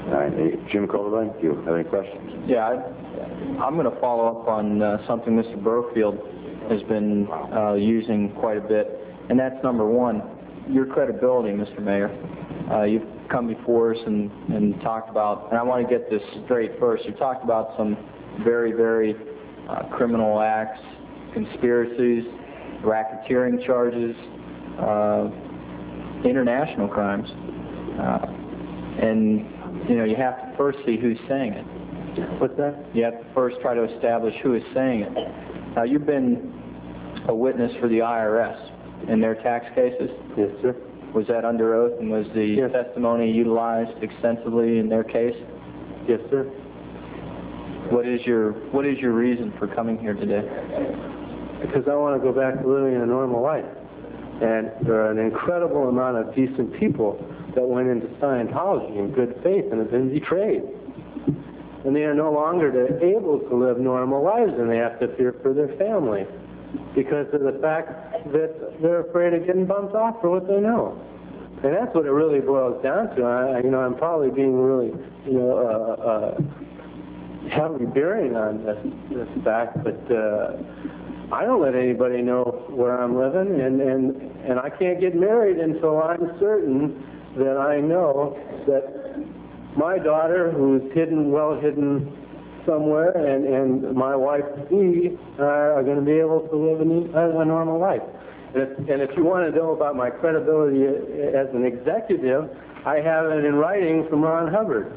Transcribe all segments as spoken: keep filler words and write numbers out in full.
All right. Hey, Jim Colburn, do you have any questions? Yeah, I, I'm going to follow up on uh, something Mister Brofield has been uh, using quite a bit, and that's number one, your credibility, Mister Mayor. Uh, you've come before us and, and talked about, and I want to get this straight first, you talked about some very, very uh, criminal acts, conspiracies, racketeering charges, uh, international crimes, uh, and you know, you have to first see who's saying it. What's that? You have to first try to establish who is saying it. Now, you've been a witness for the I R S in their tax cases? Yes, sir. Was that under oath, and was the yes. testimony utilized extensively in their case? Yes, sir. What is your What is your reason for coming here today? Because I want to go back to living a normal life. And there are an incredible amount of decent people that went into Scientology in good faith and have been betrayed. And they are no longer able to live normal lives, and they have to fear for their family because of the fact that they're afraid of getting bumped off for what they know. And that's what it really boils down to. I, you know, I'm probably being really, you know, uh, uh, heavily bearing on this, this fact, but uh, I don't let anybody know where I'm living, and, and, and I can't get married until I'm certain that I know that my daughter, who's hidden, well hidden somewhere, and, and my wife, Dee, are, are going to be able to live a, a normal life. And if, and if you want to know about my credibility as an executive, I have it in writing from Ron Hubbard.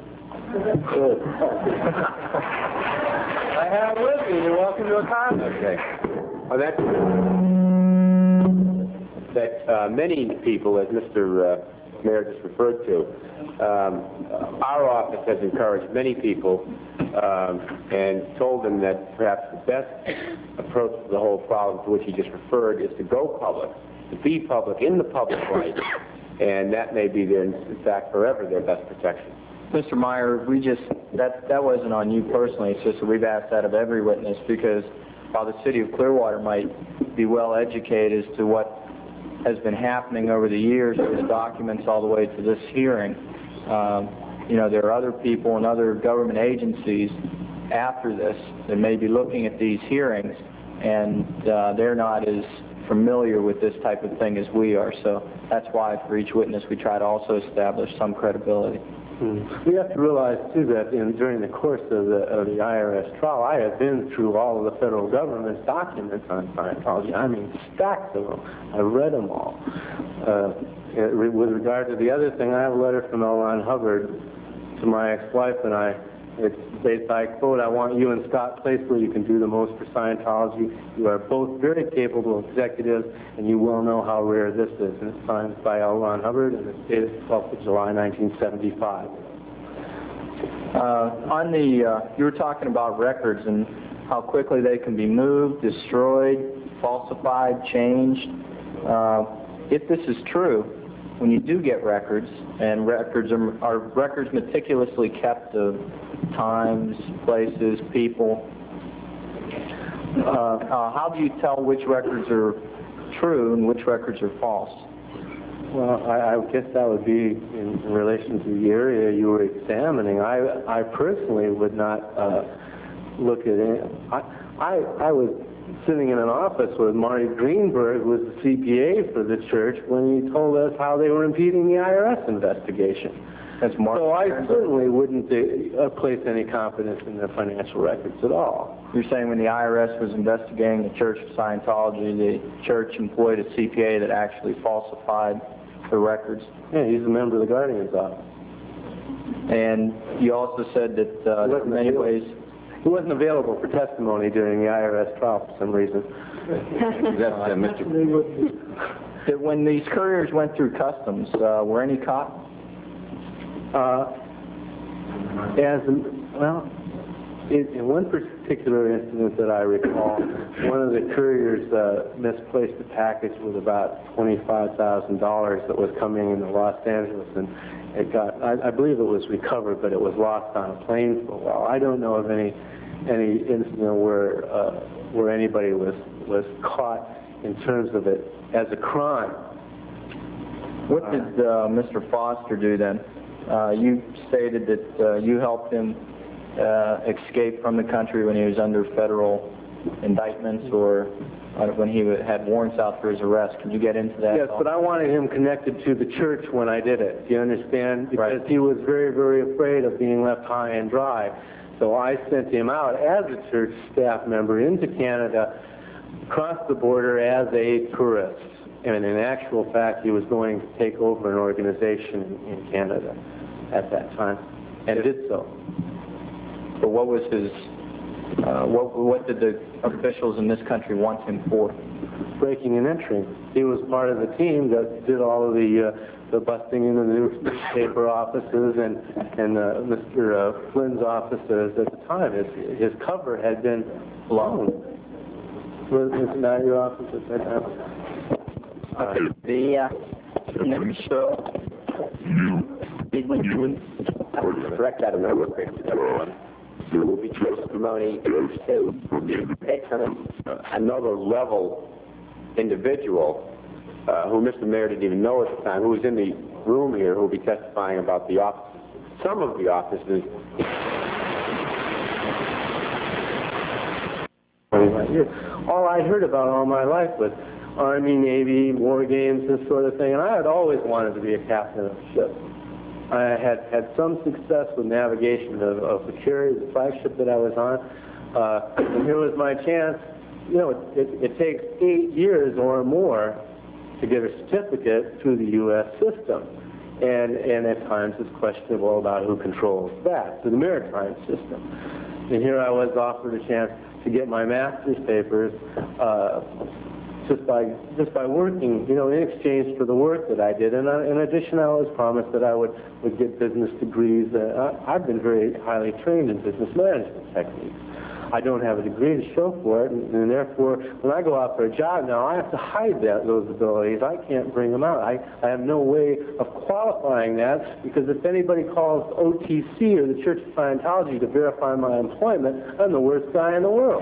I have it with me. You're welcome to a copy. Okay. Well, that's that uh, many people, as Mister Uh, Mayor just referred to, um, our office has encouraged many people um, and told them that perhaps the best approach to the whole problem to which he just referred is to go public, to be public in the public light, and that may be their, in fact, forever their best protection. Mister Meyer, we just that that wasn't on you personally. It's just that we've asked that of every witness because while the city of Clearwater might be well educated as to what has been happening over the years, there's documents all the way to this hearing. Um, you know, there are other people and other government agencies after this that may be looking at these hearings, and uh, they're not as familiar with this type of thing as we are. So that's why for each witness we try to also establish some credibility. We have to realize, too, that in, during the course of the, of the I R S trial, I have been through all of the federal government's documents on Scientology. I mean, stacks of them. I've read them all. Uh, with regard to the other thing, I have a letter from L. Ron Hubbard to my ex-wife and I. It's based, I quote, "I want you and Scott place where you can do the most for Scientology. You are both very capable executives, and you will know how rare this is." And it's signed by L. Ron Hubbard, and it's dated twelfth of July, nineteen seventy-five. Uh, on the, uh, you were talking about records and how quickly they can be moved, destroyed, falsified, changed. Uh, if this is true, when you do get records, and records are, are records meticulously kept of times, places, people, uh, uh, how do you tell which records are true and which records are false? Well, I, I guess that would be in, in relation to the area you were examining. I, I personally would not uh, look at it. I, I, I was sitting in an office with Marty Greenberg, who was the C P A for the church, when he told us how they were impeding the I R S investigation. That's Marty. So I certainly wouldn't uh, place any confidence in their financial records at all. You're saying when the I R S was investigating the Church of Scientology, the church employed a C P A that actually falsified the records? Yeah, he's a member of the Guardian's office. And you also said that uh, in many ways... He wasn't available for testimony during the I R S trial for some reason. That's uh, Mister That when these couriers went through customs, uh, were any caught? Uh, as well, in, in one particular incident that I recall, one of the couriers uh, misplaced a package with about twenty-five thousand dollars that was coming into Los Angeles, and it got, I, I believe it was recovered, but it was lost on a plane for a while. I don't know of any any incident where uh, where anybody was was caught in terms of it as a crime. What did uh, Mister Foster do then? Uh, you stated that uh, you helped him uh, escape from the country when he was under federal indictments or uh, when he had warrants out for his arrest. Can you get into that? Yes, but I wanted him connected to the church when I did it. Do you understand? Because Right. he was very, very afraid of being left high and dry. So I sent him out as a church staff member into Canada, across the border as a tourist. And in actual fact, he was going to take over an organization in Canada at that time, and did so. But what was his, uh, what, what did the officials in this country want him for? Breaking and entering. He was part of the team that did all of the uh, the busting into the newspaper offices and and uh, Mister Uh, Flynn's offices at the time. His, his cover had been blown. Was it not your office at that time? Uh, The uh, next show, did when you Correct that number, everyone. You will be testimony another level individual uh, who Mister Mayor didn't even know at the time, who was in the room here, who will be testifying about the offices. Some of the offices. All I heard about all my life was Army, Navy, war games, this sort of thing, and I had always wanted to be a captain of a ship. I had had some success with navigation of, of the carrier, the flagship that I was on, uh, and here was my chance. You know, it, it, it takes eight years or more to get a certificate through the U S system, and, and at times it's questionable about who controls that, through the maritime system. And here I was offered a chance to get my master's papers uh, just by just by working, you know, in exchange for the work that I did. And I, in addition, I was promised that I would, would get business degrees. Uh, I, I've been very highly trained in business management techniques. I don't have a degree to show for it, and, and therefore, when I go out for a job now, I have to hide that, those abilities. I can't bring them out. I, I have no way of qualifying that, because if anybody calls O T C or the Church of Scientology to verify my employment, I'm the worst guy in the world.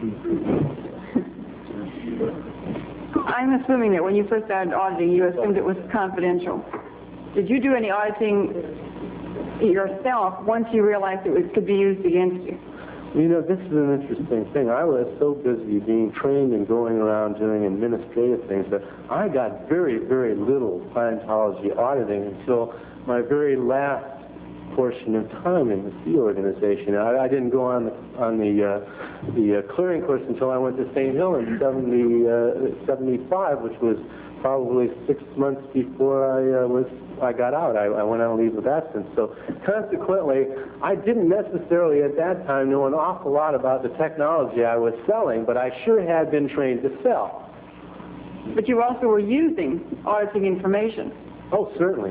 I'm assuming that when you first started auditing, you assumed it was confidential. Did you do any auditing yourself once you realized it was, could be used against you? You know, this is an interesting thing. I was so busy being trained and going around doing administrative things that I got very, very little Scientology auditing until my very last portion of time in the Sea Organization. I, I didn't go on the, on the, uh, the uh, clearing course until I went to Saint Hill in seventy, uh, seventy-five, which was probably six months before I uh, was I got out. I, I went on leave of absence. So consequently, I didn't necessarily at that time know an awful lot about the technology I was selling, but I sure had been trained to sell. But you also were using auditing information. Oh, certainly.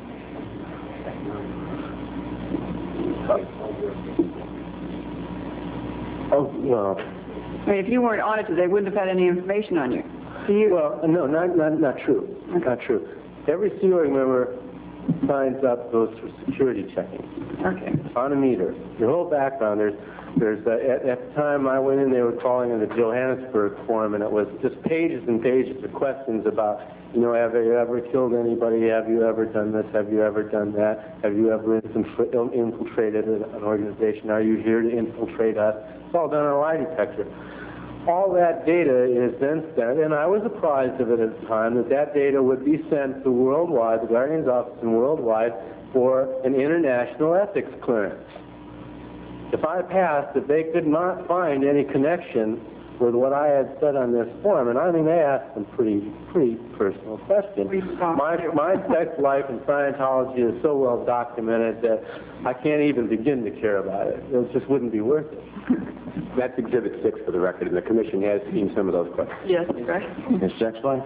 Oh, well. I mean, if you weren't audited, they wouldn't have had any information on you. So you Well, no, not, not, not true. Not true. Every Sea Org member signs up, goes through security checking. okay. On a meter. Your whole background, there's, there's uh, at, at the time I went in, they were calling it the Johannesburg Forum, and it was just pages and pages of questions about, you know, have you ever killed anybody? Have you ever done this? Have you ever done that? Have you ever infiltra- infiltrated an organization? Are you here to infiltrate us? It's all done on a lie detector. All that data is then sent, and I was apprised of it at the time, that that data would be sent to Worldwide, the Guardian's Office in Worldwide, for an international ethics clearance. If I passed, if they could not find any connection with what I had said on this form, and I mean, they asked some pretty, pretty personal questions. My, my sex life in Scientology is so well documented that I can't even begin to care about it. It just wouldn't be worth it. That's Exhibit six for the record, and the Commission has seen some of those questions. Yes, right. His sex life?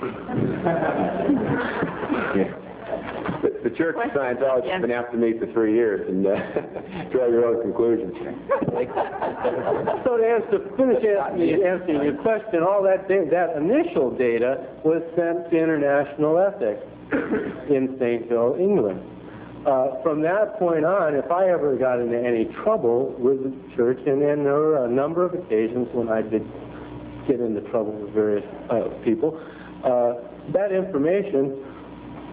Yeah. The, the Church of Scientology has been after me for three years, and uh, draw your own conclusions. So to answer, finish answering, answering your question, all that da- that initial data was sent to International Ethics in Saint Hill, England. Uh, from that point on, if I ever got into any trouble with the church, and then there were a number of occasions when I did get into trouble with various uh, people, uh, that information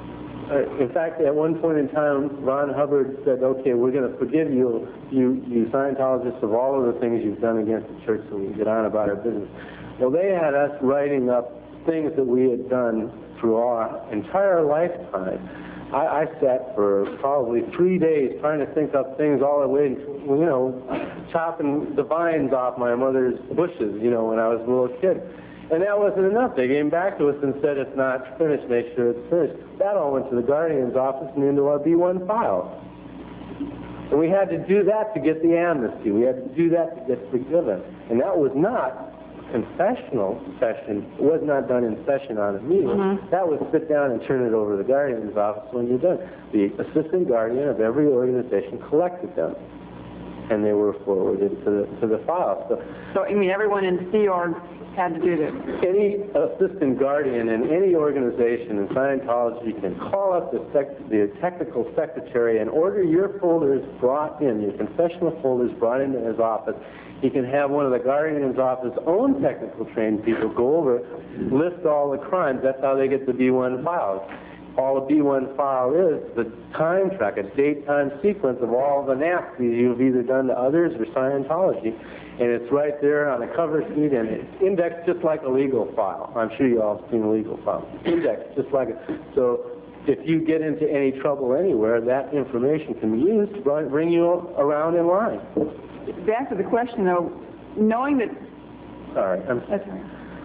Uh, in fact, at one point in time, Ron Hubbard said, okay, we're going to forgive you, you, you Scientologists, of all of the things you've done against the church so we can get on about our business. Well, they had us writing up things that we had done through our entire lifetime. I, I sat for probably three days trying to think up things all the way, you know, chopping the vines off my mother's bushes, you know, when I was a little kid. And that wasn't enough. They came back to us and said it's not finished, make sure it's finished. That all went to the Guardian's office and into our B one files. And we had to do that to get the amnesty. We had to do that to get forgiven. And that was not confessional session. It was not done in session on a meeting. Mm-hmm. That was sit down and turn it over to the Guardian's office when you're done. The assistant guardian of every organization collected them. And they were forwarded to the, to the files. So, so, I mean, everyone in Sea Org had to do this. Any assistant guardian in any organization in Scientology can call up the, sec the technical secretary and order your folders brought in, your confessional folders brought into his office. He can have one of the Guardian's office own technical trained people go over, list all the crimes. That's how they get the B one files. All a B one file is the time track, a date-time sequence of all the nasties you've either done to others or Scientology. And it's right there on a cover sheet, and it's indexed just like a legal file. I'm sure you all have seen a legal file. Indexed just like it. So if you get into any trouble anywhere, that information can be used to bring you around in line. Back to the question, though, knowing that... Sorry. I'm That's right.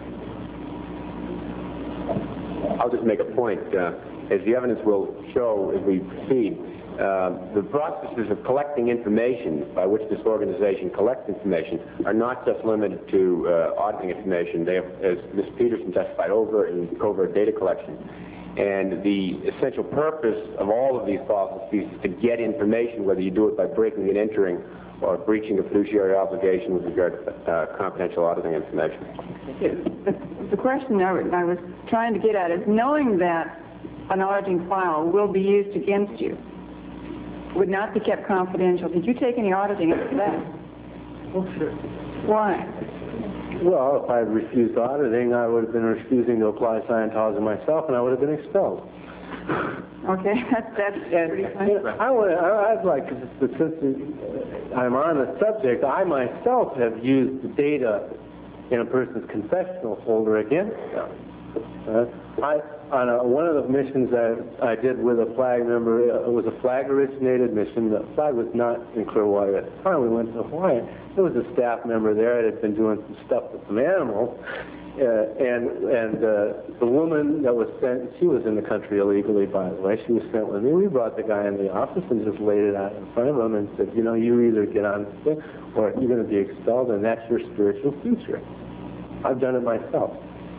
I'll just make a point. Uh, as the evidence will show as we proceed, uh, the processes of collecting information by which this organization collects information are not just limited to uh, auditing information. They have, as Miz Peterson testified, overt and covert data collection. And the essential purpose of all of these processes is to get information, whether you do it by breaking and entering or breaching a fiduciary obligation with regard to uh, confidential auditing information. The, the question I, I was trying to get at is, knowing that an auditing file will be used against you, would not be kept confidential. Did you take any auditing after that? Oh, sure. Why? Well, if I had refused auditing, I would have been refusing to apply Scientology myself, and I would have been expelled. Okay, that's that's pretty funny. You know, I would, I, I'd like to, just, since I'm on the subject, I myself have used the data in a person's confessional folder against them. Uh, I, on a, one of the missions that I did with a flag member, it was a flag-originated mission. The flag was not in Clearwater at the time. We went to Hawaii. There was a staff member there that had been doing some stuff with some animals. Uh, and and uh, the woman that was sent, she was in the country illegally, by the way. She was sent with me. We brought the guy in the office and just laid it out in front of him and said, you know, you either get on this thing or you're going to be expelled, and that's your spiritual future. I've done it myself.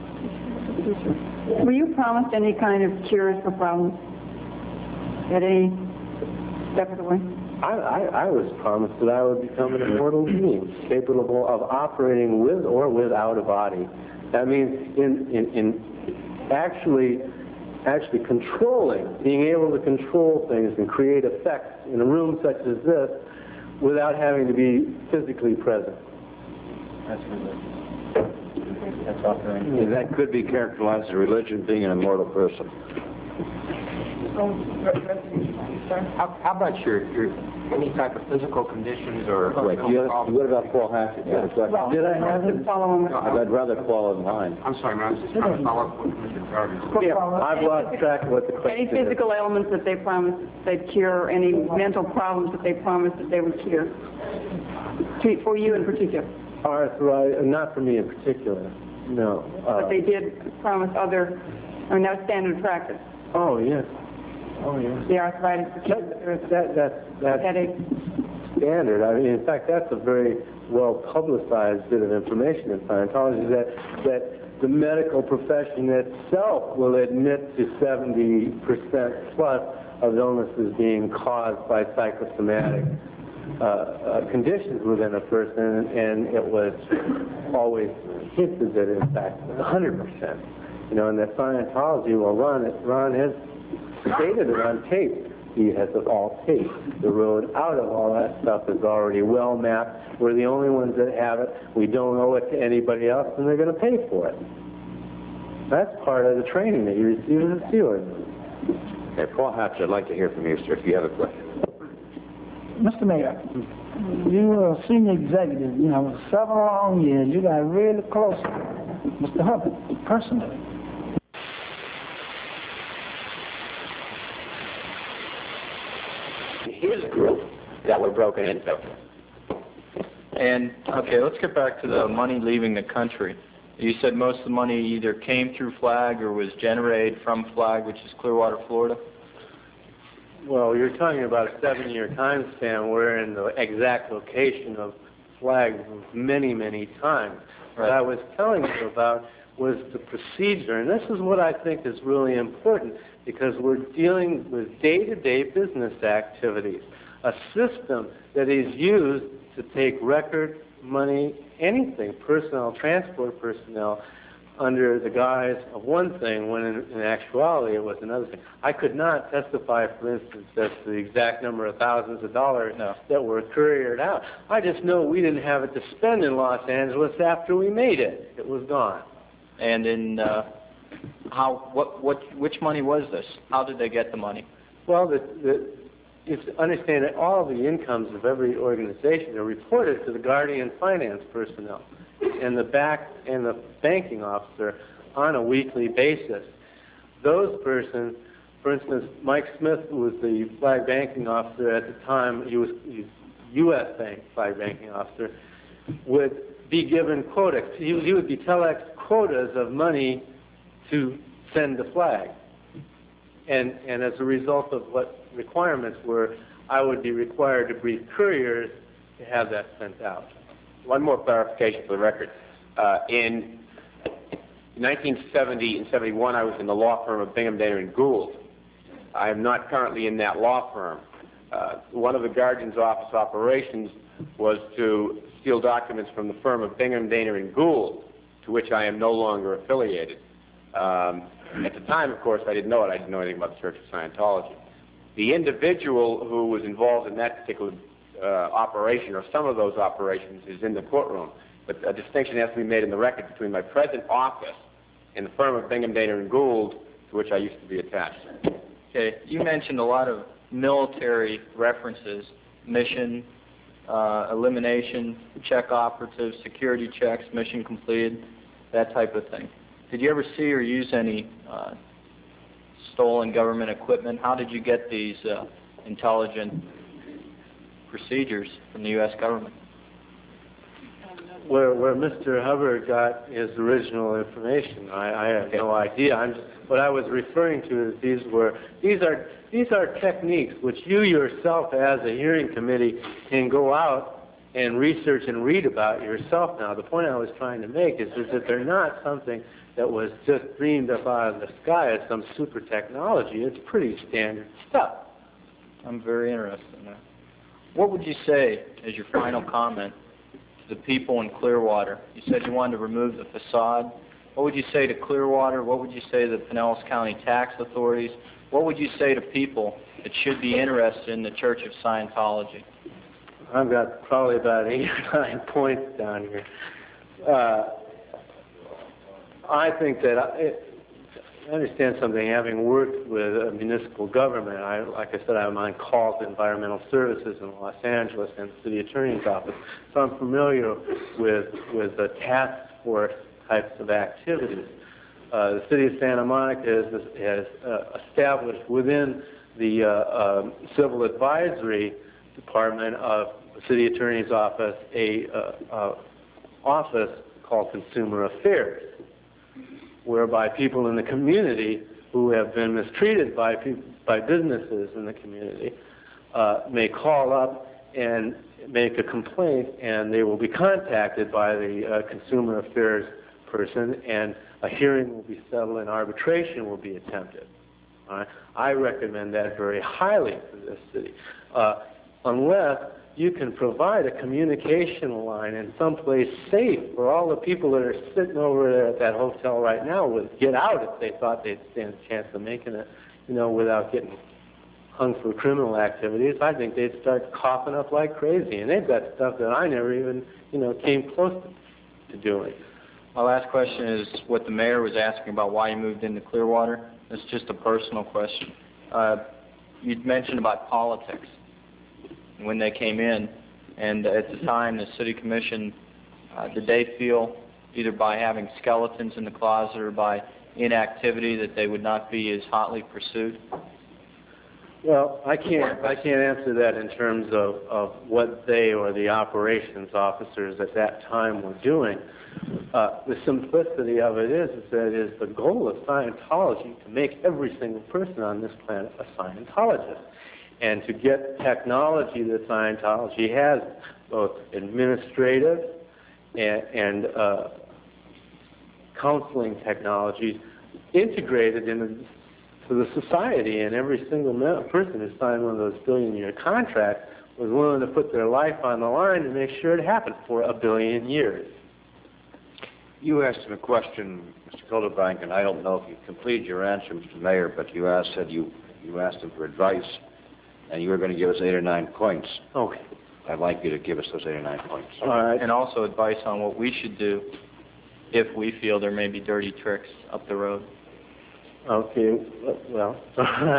Were you promised any kind of cures for problems at any step of the way? I, I, I was promised that I would become an immortal being, capable of operating with or without a body. That means in, in, in actually, actually controlling, being able to control things and create effects in a room such as this without having to be physically present. That's religion. That's offering. Yeah, that could be characterized as religion, being an immortal person. How, how about your, your any type of physical conditions or Wait, you have, what about Paul Hackett? Yeah. Well, Did I have it? Follow him. I'd rather fall in line. I'm sorry, man, I was just trying to follow up with Mister Jarvis. Yeah, I've lost track of what the question Any is. physical ailments that they promised they'd cure, any mental problems that they promised that they would cure? To, for you in particular? Arthritis, not for me in particular, no. Uh, But they did promise other, I mean, that was standard practice. oh, yes. Oh, yes. The arthritis, the That, that, that, that's headache. standard. I mean, in fact, that's a very well-publicized bit of information in Scientology, that, that the medical profession itself will admit to seventy percent plus of illnesses being caused by psychosomatic uh, uh, conditions within a person, and it was always hinted that, in fact, one hundred percent. You know, and that Scientology will run it, Ron has stated it on tape. He has it all taped. The road out of all that stuff is already well mapped. We're the only ones that have it. We don't owe it to anybody else, and they're going to pay for it. That's part of the training that you receive as a SEAler. Okay, Paul Hatch, I'd like to hear from you, sir, if you have a question. Mister Mayor, you were a senior executive, you know, seven long years. You got really close to Mister Hubbard, personally. Here's a group that were broken into. And, okay, let's get back to the money leaving the country. You said most of the money either came through FLAG or was generated from FLAG, which is Clearwater, Florida? Well, you're talking about a seven-year time span where in the exact location of FLAG many, many times. What I was telling you about was the procedure, and this is what I think is really important because we're dealing with day-to-day business activities, a system that is used to take record money, anything, personnel, transport personnel, under the guise of one thing when in, in actuality it was another thing. I could not testify, for instance, as to the exact number of thousands of dollars no. that were couriered out. I just know we didn't have it to spend in Los Angeles after we made it. It was gone. And in uh, how, what, what, which money was this? How did they get the money? Well, the, the, you have to understand that all the incomes of every organization are reported to the Guardian finance personnel and the back and the banking officer on a weekly basis. Those persons, for instance, Mike Smith was the flag banking officer at the time. He was U S Bank flag banking officer. Would be given quotas. He, he would be telex quotas of money to send the flag. And, and as a result of what requirements were, I would be required to brief couriers to have that sent out. One more clarification for the record. Uh, in nineteen seventy and seventy-one, I was in the law firm of Bingham, Dana and Gould. I am not currently in that law firm. Uh, one of the Guardian's office operations was to steal documents from the firm of Bingham, Dana and Gould, to which I am no longer affiliated. Um, at the time, of course, I didn't know it. I didn't know anything about the Church of Scientology. The individual who was involved in that particular uh, operation, or some of those operations, is in the courtroom. But a distinction has to be made in the record between my present office and the firm of Bingham, Dana and Gould, to which I used to be attached. Okay, you mentioned a lot of military references, mission, uh, elimination, check operatives, security checks, mission completed, that type of thing. Did you ever see or use any uh, stolen government equipment? How did you get these uh, intelligent procedures from the U S government? Where, where Mister Hubbard got his original information, I, I have Okay. no idea. I'm just, what I was referring to is these were these are these are techniques which you yourself, as a hearing committee, can go out and research and read about yourself. Now, the point I was trying to make is, is that they're not something that was just dreamed up out of the sky as some super technology. It's pretty standard stuff. I'm very interested in that. What would you say as your final comment to the people in Clearwater? You said you wanted to remove the facade. What would you say to Clearwater? What would you say to the Pinellas County tax authorities? What would you say to people that should be interested in the Church of Scientology? I've got probably about eight or nine points down here. Uh, I think that I, I understand something. Having worked with a municipal government, I, like I said, I'm on call to environmental services in Los Angeles and the city attorney's office, so I'm familiar with with the task force types of activities. Uh, the city of Santa Monica has, has uh, established within the uh, uh, civil advisory department of the city attorney's office a uh, uh, office called Consumer Affairs, whereby people in the community who have been mistreated by people, by businesses in the community uh, may call up and make a complaint, and they will be contacted by the uh, Consumer Affairs person, and a hearing will be settled and arbitration will be attempted. All right? I recommend that very highly for this city, uh, unless you can provide a communication line in someplace safe for all the people that are sitting over there at that hotel right now would get out if they thought they'd stand a chance of making it, you know, without getting hung for criminal activities. I think they'd start coughing up like crazy, and they've got stuff that I never even, you know, came close to, to doing. My last question is what the mayor was asking about why you moved into Clearwater. It's just a personal question. uh, you'd mentioned about politics when they came in, and at the time the city commission, uh, did they feel either by having skeletons in the closet or by inactivity that they would not be as hotly pursued? Well, I can't I can't answer that in terms of, of what they or the operations officers at that time were doing. Uh, the simplicity of it is, is that it is the goal of Scientology to make every single person on this planet a Scientologist, and to get technology that Scientology has, both administrative and, and uh, counseling technologies, integrated into to the society, and every single person who signed one of those billion-year contracts was willing to put their life on the line to make sure it happened for a billion years. You asked him a question, Mister Kildebank, and I don't know if you completed your answer, Mister Mayor, but you asked said you you asked him for advice, and you were going to give us eight or nine points. Okay. I'd like you to give us those eight or nine points. All right. And also advice on what we should do if we feel there may be dirty tricks up the road. Okay, well, uh,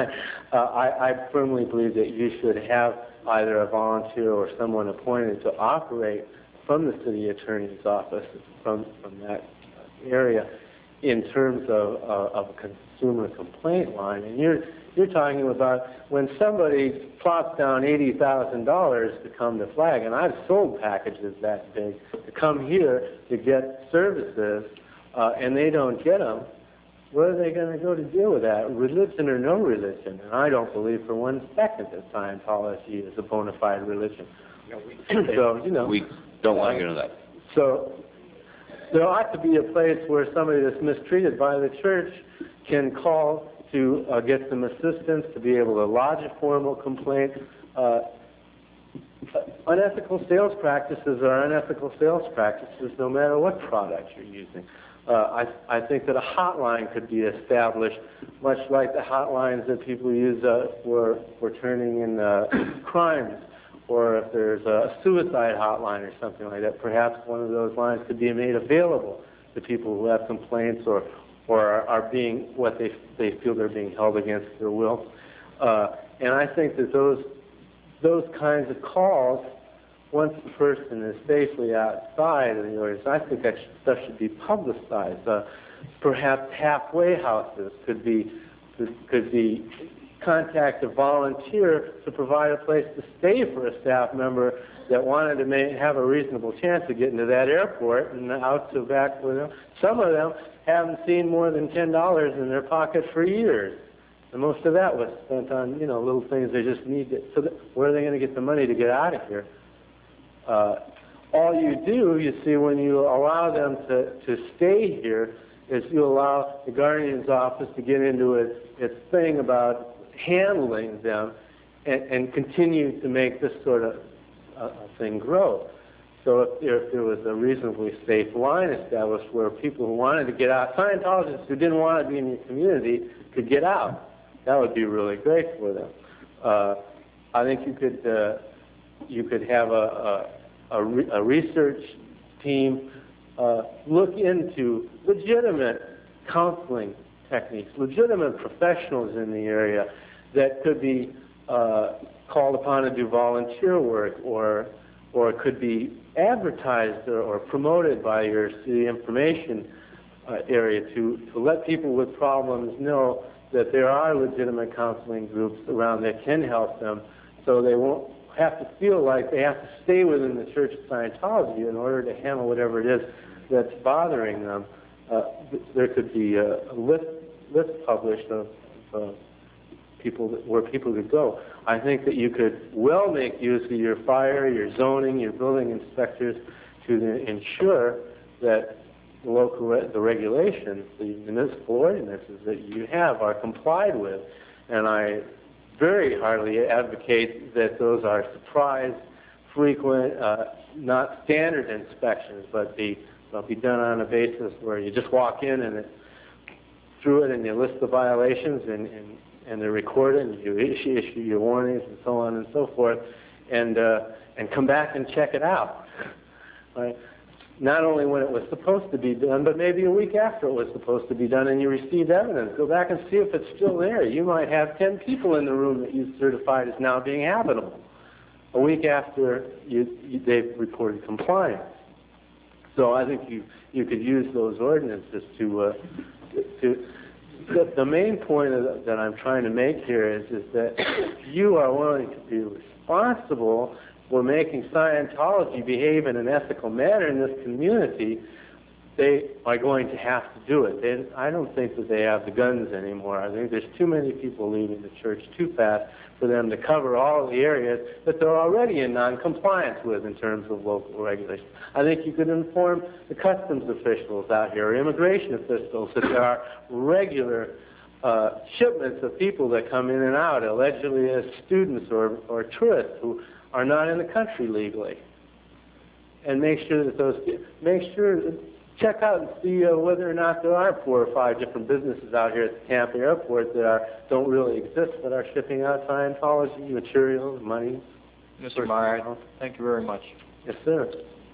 I, I firmly believe that you should have either a volunteer or someone appointed to operate from the city attorney's office from, from that area in terms of, uh, of a consumer complaint line. And you're, you're talking about when somebody plops down eighty thousand dollars to come to Flag, and I've sold packages that big, to come here to get services, uh, and they don't get them. Where are they going to go to deal with that, religion or no religion? And I don't believe for one second that Scientology is a bona fide religion. No, we, so, you know. we don't want to get into that. So there ought to be a place where somebody that's mistreated by the church can call to uh, get some assistance, to be able to lodge a formal complaint. Uh, unethical sales practices are unethical sales practices no matter what product you're using. Uh, I, I think that a hotline could be established, much like the hotlines that people use uh, for, for turning in uh, crimes, or if there's a suicide hotline or something like that. Perhaps one of those lines could be made available to people who have complaints or, or are, are being what they, they feel they're being held against their will. Uh, and I think that those, those kinds of calls, once the person is safely outside of the audience, I think that stuff should be publicized. Uh, perhaps halfway houses could be could be contact a volunteer to provide a place to stay for a staff member that wanted to may, have a reasonable chance of getting to that airport and out to back with them. Some of them haven't seen more than ten dollars in their pocket for years. And most of that was spent on, you know, little things they just need to, so that, where are they going to get the money to get out of here? Uh, all you do, you see, when you allow them to, to stay here, is you allow the guardian's office to get into its, its thing about handling them and, and continue to make this sort of uh, thing grow. So if, if there was a reasonably safe line established where people who wanted to get out, Scientologists who didn't want to be in your community could get out, that would be really great for them. Uh, I think you could uh, you could have a, a, a, re, a research team uh, look into legitimate counseling techniques, legitimate professionals in the area that could be uh, called upon to do volunteer work, or or it could be advertised or, or promoted by your city information uh, area to, to let people with problems know that there are legitimate counseling groups around that can help them, so they won't have to feel like they have to stay within the Church of Scientology in order to handle whatever it is that's bothering them. Uh, there could be a, a list, list published of uh, people that, where people could go. I think that you could well make use of your fire, your zoning, your building inspectors to the, ensure that the local re the regulations, the municipal ordinances that you have are complied with. And I very heartily advocate that those are surprise, frequent, uh, not standard inspections, but be, uh, be done on a basis where you just walk in and it, through it and you list the violations and, and, and they're recorded and you issue, issue your warnings and so on and so forth, and, uh, and come back and check it out. Right? not only when it was supposed to be done, but maybe a week after it was supposed to be done and you received evidence. Go back and see if it's still there. You might have ten people in the room that you certified as now being habitable a week after you, you, they've reported compliance. So I think you, you could use those ordinances to, uh, to the, the main point of the, that I'm trying to make here is, is that if you are willing to be responsible for making Scientology behave in an ethical manner in this community, they are going to have to do it. They, I don't think that they have the guns anymore. I think there's too many people leaving the church too fast for them to cover all the areas that they're already in non-compliance with in terms of local regulations. I think you could inform the customs officials out here, or immigration officials, that there are regular uh, shipments of people that come in and out, allegedly as students or, or tourists who are not in the country legally. And make sure that those, make sure, check out and see uh, whether or not there are four or five different businesses out here at the Tampa airport that are, don't really exist, but are shipping out Scientology materials, money. Mister Meyer, thank you very much. Yes, sir.